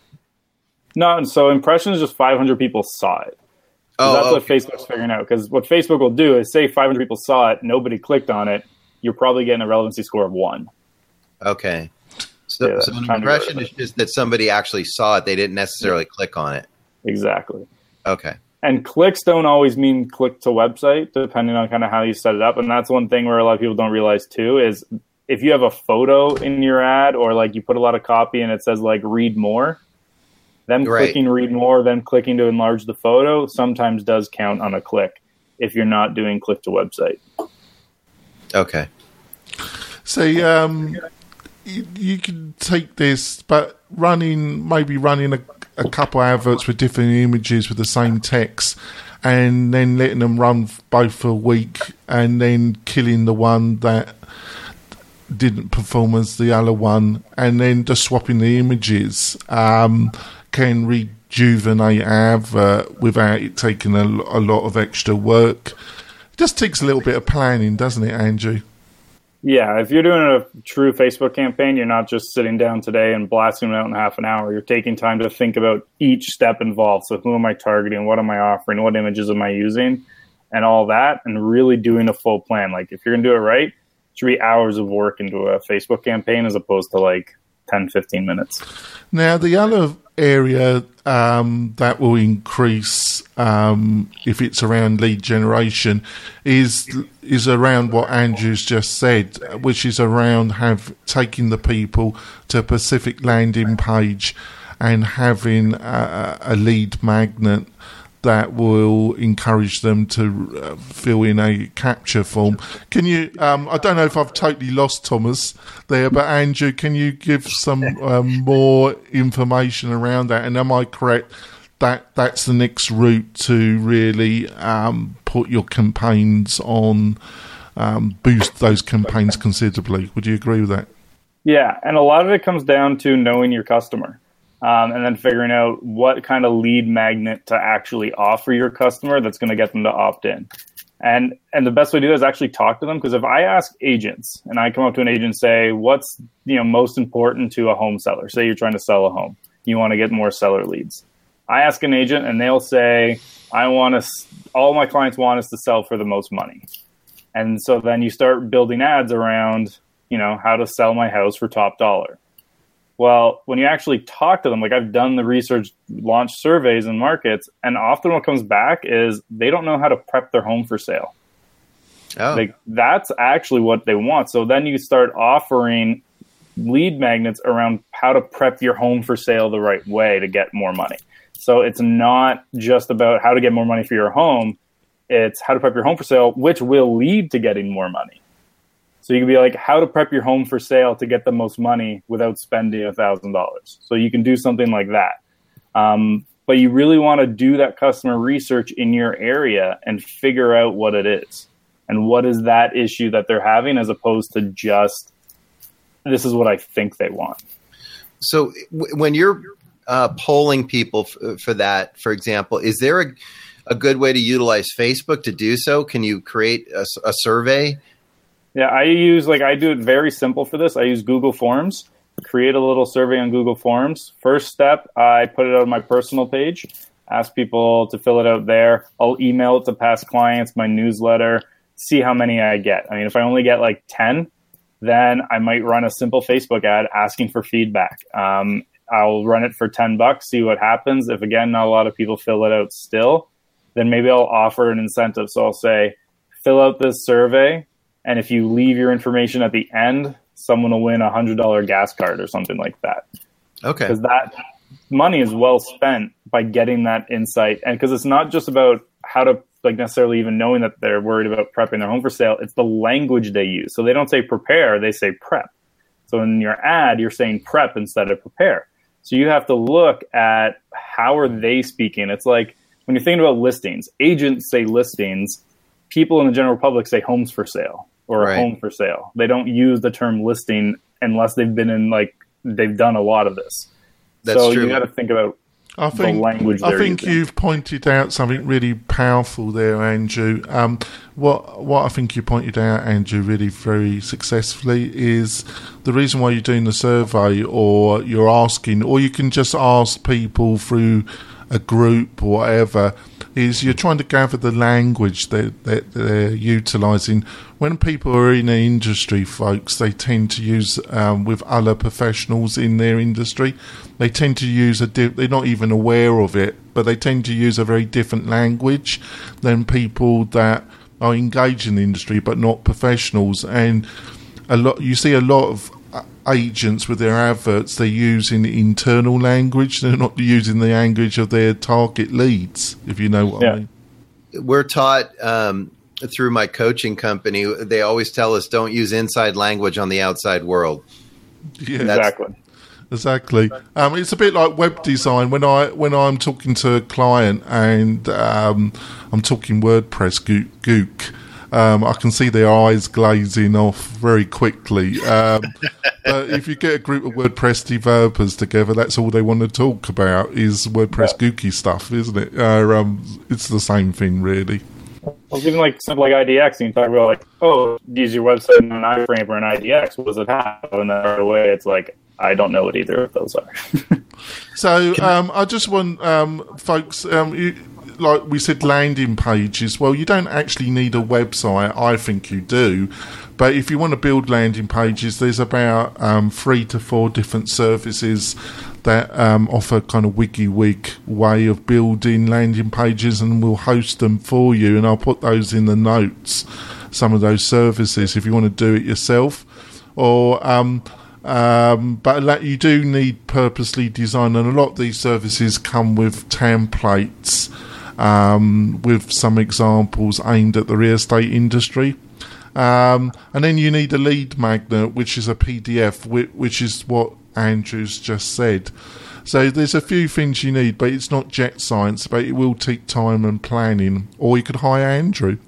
Speaker 2: No, so impressions, just 500 people saw it. That's what Facebook's figuring out. Because what Facebook will do is say 500 people saw it, nobody clicked on it, you're probably getting a relevancy score of 1.
Speaker 3: Okay. So an impression is just that somebody actually saw it. They didn't necessarily click on it.
Speaker 2: Exactly.
Speaker 3: Okay.
Speaker 2: And clicks don't always mean click to website, depending on kind of how you set it up. And that's one thing where a lot of people don't realize too, is if you have a photo in your ad or like you put a lot of copy and it says like read more, them clicking read more, then clicking to enlarge the photo sometimes does count on a click if you're not doing click to website.
Speaker 3: Okay.
Speaker 1: So you can take this, but maybe running a couple adverts with different images with the same text, and then letting them run both for a week, and then killing the one that didn't perform as the other one, and then just swapping the images can rejuvenate advert without it taking a lot of extra work. It just takes a little bit of planning, doesn't it, Andrew?
Speaker 2: Yeah, if you're doing a true Facebook campaign, you're not just sitting down today and blasting them out in half an hour. You're taking time to think about each step involved. So who am I targeting? What am I offering? What images am I using? And all that, and really doing a full plan. Like if you're going to do it right, it should be hours of work into a Facebook campaign as opposed to like 10, 15 minutes.
Speaker 1: Now, the other area that will increase if it's around lead generation is around what Andrew's just said, which is around taking the people to a specific landing page and having a lead magnet that will encourage them to fill in a capture form. Can you, I don't know if I've totally lost Thomas there, but Andrew, can you give some more information around that? And am I correct that that's the next route to really put your campaigns on, boost those campaigns considerably? Would you agree with that?
Speaker 2: Yeah, and a lot of it comes down to knowing your customer. And then figuring out what kind of lead magnet to actually offer your customer that's going to get them to opt in. And the best way to do that is actually talk to them. Because if I ask agents and I come up to an agent and say, what's most important to a home seller? Say you're trying to sell a home. You want to get more seller leads. I ask an agent and they'll say, all my clients want is to sell for the most money. And so then you start building ads around, how to sell my house for top dollar. Well, when you actually talk to them, like I've done the research, launched surveys in markets, and often what comes back is they don't know how to prep their home for sale. Oh. Like that's actually what they want. So then you start offering lead magnets around how to prep your home for sale the right way to get more money. So it's not just about how to get more money for your home. It's how to prep your home for sale, which will lead to getting more money. So you can be like, how to prep your home for sale to get the most money without spending $1,000. So you can do something like that. But you really want to do that customer research in your area and figure out what it is. And what is that issue that they're having as opposed to just, this is what I think they want.
Speaker 3: So when you're polling people for that, for example, is there a good way to utilize Facebook to do so? Can you create a survey?
Speaker 2: Yeah, I do it very simple for this. I use Google Forms, create a little survey on Google Forms. First step, I put it on my personal page, ask people to fill it out there. I'll email it to past clients, my newsletter, see how many I get. I mean, if I only get like 10, then I might run a simple Facebook ad asking for feedback. I'll run it for $10, see what happens. If, again, not a lot of people fill it out still, then maybe I'll offer an incentive. So I'll say, fill out this survey. And if you leave your information at the end, someone will win a $100 gas card or something like that. Okay. Because that money is well spent by getting that insight. And because it's not just about how to like necessarily even knowing that they're worried about prepping their home for sale. It's the language they use. So they don't say prepare, they say prep. So in your ad, you're saying prep instead of prepare. So you have to look at how are they speaking. It's like when you're thinking about listings, agents say listings, people in the general public say homes for sale or a home for sale. They don't use the term listing unless they've been in, like, they've done a lot of this.
Speaker 3: That's
Speaker 2: so
Speaker 3: true.
Speaker 2: You got to think about the language they're
Speaker 1: I think
Speaker 2: using.
Speaker 1: you've pointed out something really powerful there, Andrew. What I think you pointed out, Andrew, really very successfully is the reason why you're doing the survey, or you're asking, or you can just ask people through a group or whatever, is you're trying to gather the language that they're utilising. When people are in the industry, folks, they tend to use, with other professionals in their industry, they tend to use they're not even aware of it, but they tend to use a very different language than people that are engaged in the industry but not professionals. And you see a lot of agents with their adverts, they're using internal language. They're not using the language of their target leads, if you know what I mean.
Speaker 3: We're taught through my coaching company, they always tell us don't use inside language on the outside world.
Speaker 1: Yeah,
Speaker 2: Exactly.
Speaker 1: It's a bit like web design. When I'm talking to a client and I'm talking WordPress gook, I can see their eyes glazing off very quickly. But if you get a group of WordPress developers together, that's all they want to talk about is WordPress gooky stuff, isn't it? It's the same thing, really.
Speaker 2: Well, even like something like IDX, you can talk about, like, oh, use your website in an iframe or an IDX. What does it have? And then right away, it's like, I don't know what either of those are.
Speaker 1: So I just want folks, like we said, landing pages. Well, you don't actually need a website. I think you do. But if you want to build landing pages, there's about 3 to 4 different services that offer kind of WYSIWYG way of building landing pages, and we'll host them for you. And I'll put those in the notes, some of those services, if you want to do it yourself. Or but you do need purposely designed, and a lot of these services come with templates with some examples aimed at the real estate industry. And then you need a lead magnet, which is a PDF, which is what Andrew's just said. So there's a few things you need, but it's not jet science, but it will take time and planning. Or you could hire Andrew.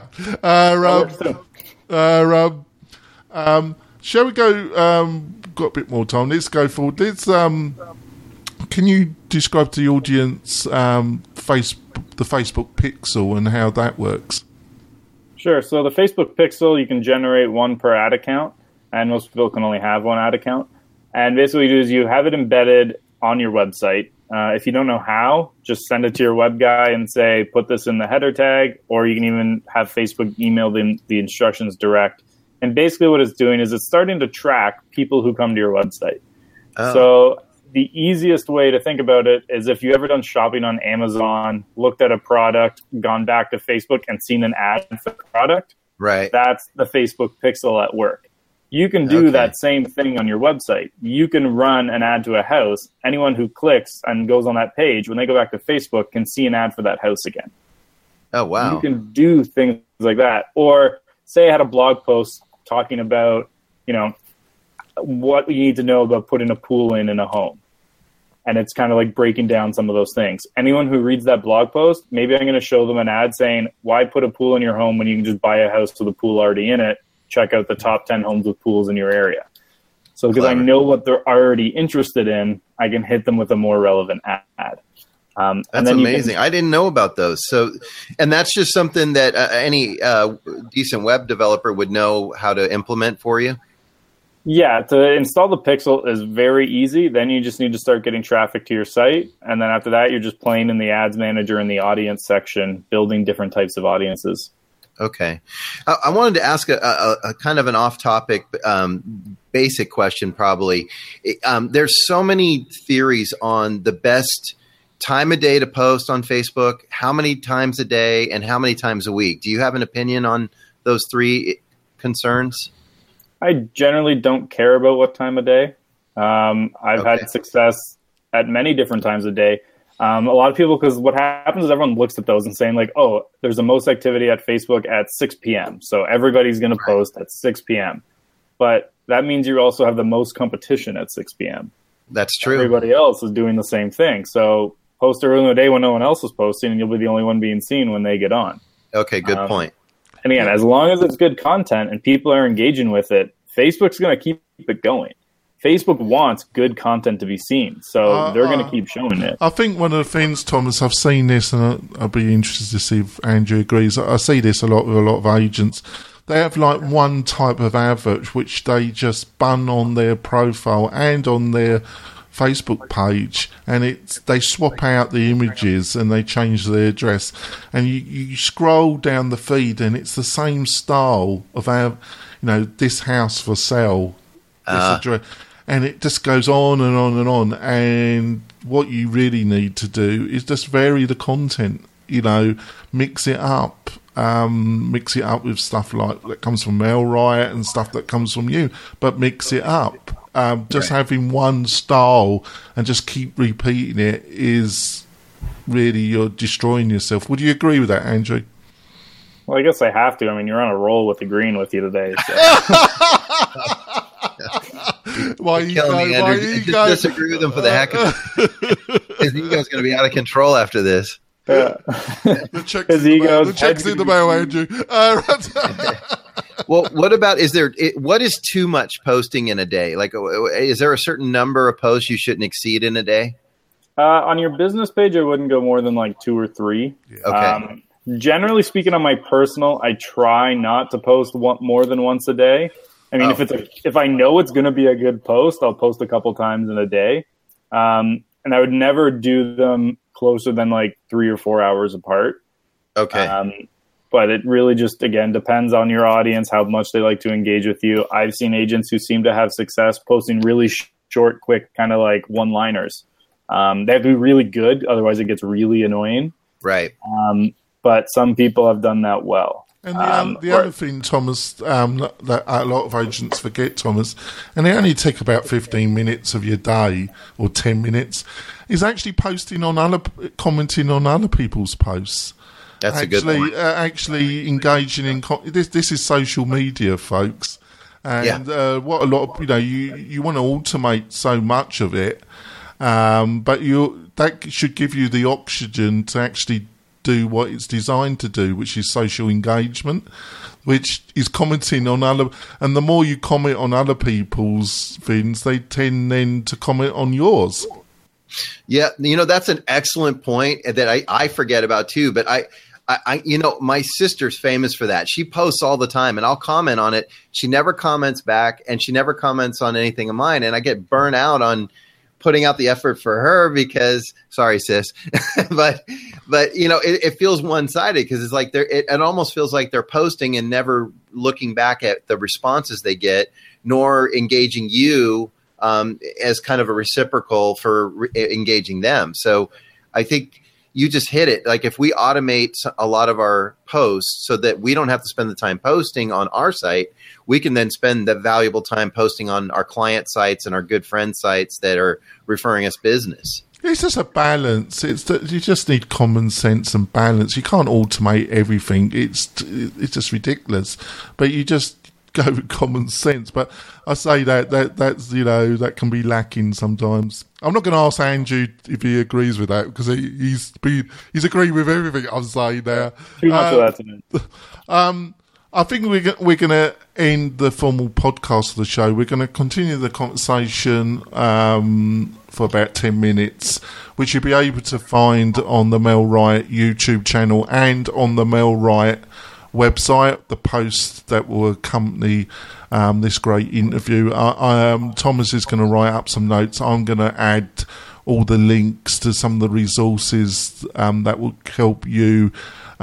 Speaker 1: Shall we go? Got a bit more time. Let's go forward. Can you describe to the audience the Facebook Pixel and how that works?
Speaker 2: Sure. So the Facebook Pixel, you can generate one per ad account, and most people can only have one ad account. And basically what you do is you have it embedded on your website. If you don't know how, just send it to your web guy and say, put this in the header tag, or you can even have Facebook email the instructions direct. And basically what it's doing is it's starting to track people who come to your website. Oh. So the easiest way to think about it is if you've ever done shopping on Amazon, looked at a product, gone back to Facebook and seen an ad for the product,
Speaker 3: right?
Speaker 2: That's the Facebook Pixel at work. You can do that same thing on your website. You can run an ad to a house. Anyone who clicks and goes on that page, when they go back to Facebook, can see an ad for that house again.
Speaker 3: Oh, wow.
Speaker 2: You can do things like that. Or say I had a blog post talking about, what you need to know about putting a pool in a home. And it's kind of like breaking down some of those things. Anyone who reads that blog post, maybe I'm going to show them an ad saying, why put a pool in your home when you can just buy a house with a pool already in it? Check out the top 10 homes with pools in your area. So because I know what they're already interested in, I can hit them with a more relevant ad.
Speaker 3: That's amazing. I didn't know about those. So, and that's just something that any decent web developer would know how to implement for you?
Speaker 2: Yeah, to install the Pixel is very easy. Then you just need to start getting traffic to your site. And then after that, you're just playing in the ads manager in the audience section, building different types of audiences.
Speaker 3: Okay. I wanted to ask a kind of an off-topic, basic question probably. There's so many theories on the best time of day to post on Facebook, how many times a day, and how many times a week. Do you have an opinion on those three concerns?
Speaker 2: I generally don't care about what time of day. I've had success at many different times of day. A lot of people, because what happens is everyone looks at those and saying like, oh, there's the most activity at Facebook at 6 p.m. So everybody's going to post at 6 p.m. But that means you also have the most competition at 6 p.m.
Speaker 3: That's true.
Speaker 2: Everybody else is doing the same thing. So post early in the day when no one else is posting, and you'll be the only one being seen when they get on.
Speaker 3: Okay, good point.
Speaker 2: And again, as long as it's good content and people are engaging with it, Facebook's going to keep it going. Facebook wants good content to be seen, so they're going to keep showing it.
Speaker 1: I think one of the things, Thomas, I've seen this, and I'll be interested to see if Andrew agrees. I see this a lot with a lot of agents. They have like one type of advert which they just bun on their profile and on their Facebook page, and they swap out the images and they change the address, and you scroll down the feed and it's the same style of this house for sale, this address. And it just goes on and on and on. And what you really need to do is just vary the content, mix it up. Mix it up with stuff like that comes from Mail Riot and stuff that comes from you. But mix it up. Just having one style and just keep repeating it is really, you're destroying yourself. Would you agree with that, Andrew?
Speaker 2: Well, I guess I have to. I mean, you're on a roll with agreeing with you today. So.
Speaker 3: Why you killing me, Andrew? Just disagree with him for the heck of it. His ego's going to be out of control after this.
Speaker 2: Yeah.
Speaker 1: The check's in the mail, Andrew.
Speaker 3: Well, what about, what is too much posting in a day? Like, is there a certain number of posts you shouldn't exceed in a day?
Speaker 2: On your business page, I wouldn't go more than like 2 or 3.
Speaker 3: Okay.
Speaker 2: Generally speaking, on my personal, I try not to post more than once a day. I mean, if I know it's going to be a good post, I'll post a couple times in a day. And I would never do them closer than like 3 or 4 hours apart.
Speaker 3: Okay.
Speaker 2: But it really just, again, depends on your audience, how much they like to engage with you. I've seen agents who seem to have success posting really short, quick, kind of like one-liners. They have to be really good. Otherwise, it gets really annoying.
Speaker 3: Right.
Speaker 2: But some people have done that well.
Speaker 1: And the other thing, Thomas, that a lot of agents forget, Thomas, and they only take about 15 minutes of your day or 10 minutes, is actually commenting on other people's posts.
Speaker 3: That's a good point.
Speaker 1: Actually engaging in this is social media, folks, and what a lot of you want to automate so much of it, but that should give you the oxygen to actually do what it's designed to do, which is social engagement, which is commenting on and the more you comment on other people's things, they tend then to comment on yours.
Speaker 3: Yeah, that's an excellent point that I forget about too, but I my sister's famous for that. She posts all the time and I'll comment on it. She never comments back and she never comments on anything of mine, and I get burnt out on putting out the effort for her because, sorry, sis, but it feels one-sided because it's like it almost feels like they're posting and never looking back at the responses they get, nor engaging you as kind of a reciprocal for engaging them. So I think you just hit it. Like if we automate a lot of our posts so that we don't have to spend the time posting on our site, we can then spend the valuable time posting on our client sites and our good friend sites that are referring us business.
Speaker 1: It's just a balance. You just need common sense and balance. You can't automate everything. It's just ridiculous. But you just go with common sense. But I say that's that can be lacking sometimes. I'm not going to ask Andrew if he agrees with that because he's agreeing with everything I'm saying there.
Speaker 2: Too much of that tonight.
Speaker 1: I think we're going to end the formal podcast of the show. We're going to continue the conversation for about 10 minutes, which you'll be able to find on the Mail Riot YouTube channel and on the Mail Riot website, the posts that will accompany this great interview. Thomas is going to write up some notes. I'm going to add all the links to some of the resources that will help you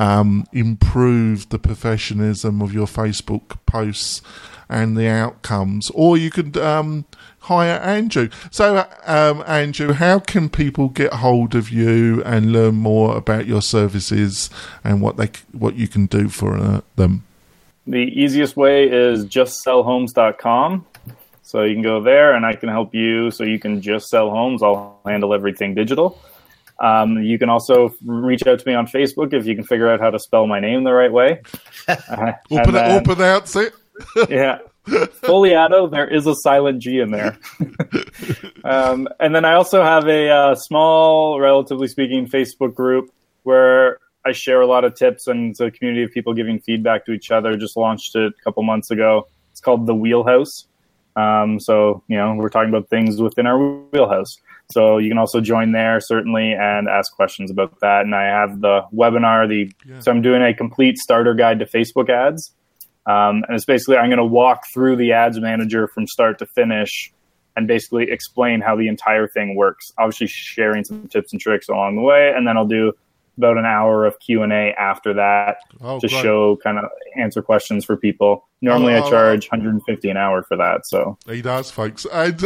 Speaker 1: improve the professionalism of your Facebook posts and the outcomes. Or you could hire Andrew. So, Andrew, how can people get hold of you and learn more about your services and what you can do for them?
Speaker 2: The easiest way is justsellhomes.com. So you can go there and I can help you so you can just sell homes. I'll handle everything digital. You can also reach out to me on Facebook if you can figure out how to spell my name the right way.
Speaker 1: Or pronounce it.
Speaker 2: Yeah. Foliato, there is a silent G in there. And then I also have a small, relatively speaking, Facebook group where I share a lot of tips, and it's a community of people giving feedback to each other. Just launched it a couple months ago. It's called The Wheelhouse. So, we're talking about things within our wheelhouse. So you can also join there, certainly, and ask questions about that. And I have the webinar. So I'm doing a complete starter guide to Facebook ads. And it's basically, I'm going to walk through the ads manager from start to finish and basically explain how the entire thing works. Obviously sharing some tips and tricks along the way. And then I'll do about an hour of Q&A after that to show, kind of answer questions for people. Normally I charge $150 an hour for that. So
Speaker 1: he does, folks. And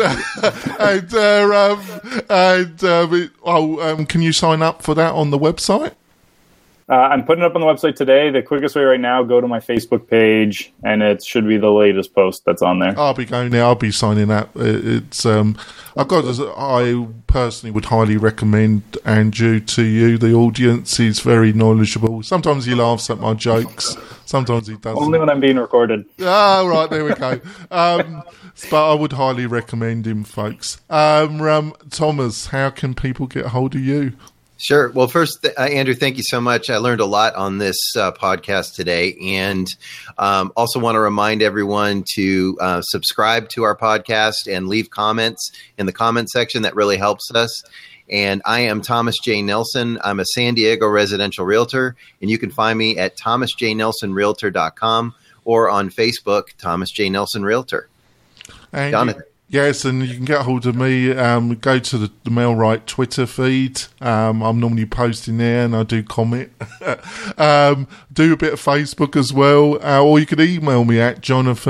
Speaker 1: can you sign up for that on the website?
Speaker 2: I'm putting it up on the website today. The quickest way right now, go to my Facebook page, and it should be the latest post that's on there.
Speaker 1: I'll be going there. I'll be signing up. It's I personally would highly recommend Andrew to you. The audience is very knowledgeable. Sometimes he laughs at my jokes. Sometimes he doesn't.
Speaker 2: Only when I'm being recorded.
Speaker 1: Ah, right, there we go. But I would highly recommend him, folks. Thomas, how can people get hold of you?
Speaker 3: Sure. Well, first, Andrew, thank you so much. I learned a lot on this podcast today, and also want to remind everyone to subscribe to our podcast and leave comments in the comment section. That really helps us. And I am Thomas J. Nelson. I'm a San Diego residential realtor, and you can find me at thomasjnelsonrealtor.com or on Facebook, Thomas J. Nelson Realtor.
Speaker 1: And
Speaker 3: Jonathan.
Speaker 1: Yes, and you can get hold of me. Go to the MailRight Twitter feed. I'm normally posting there, and I do comment. Do a bit of Facebook as well. Or you could email me at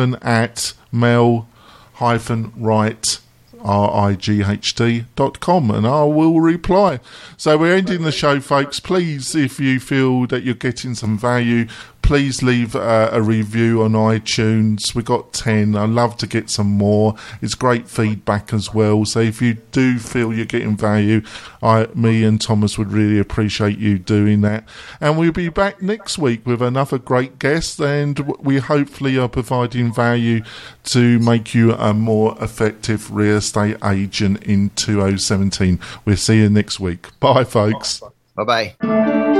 Speaker 1: jonathan@mail-right.com, and I will reply. So we're ending the show, folks. Please, if you feel that you're getting some value, please leave a review on iTunes. We got 10. I'd love to get some more. It's great feedback as well. So if you do feel you're getting value, me and Thomas would really appreciate you doing that. And we'll be back next week with another great guest, and we hopefully are providing value to make you a more effective real estate agent in 2017. We'll see you next week. Bye, folks.
Speaker 3: Bye-bye.